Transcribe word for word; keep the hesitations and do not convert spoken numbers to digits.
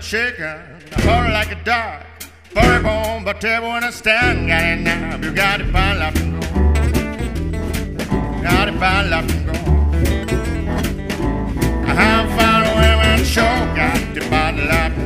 shaking, hard like a dog. Furry bone, but table when I stand, got it now. You got it by love and go. Got it by love and go. I have found a women show, got it by love and go.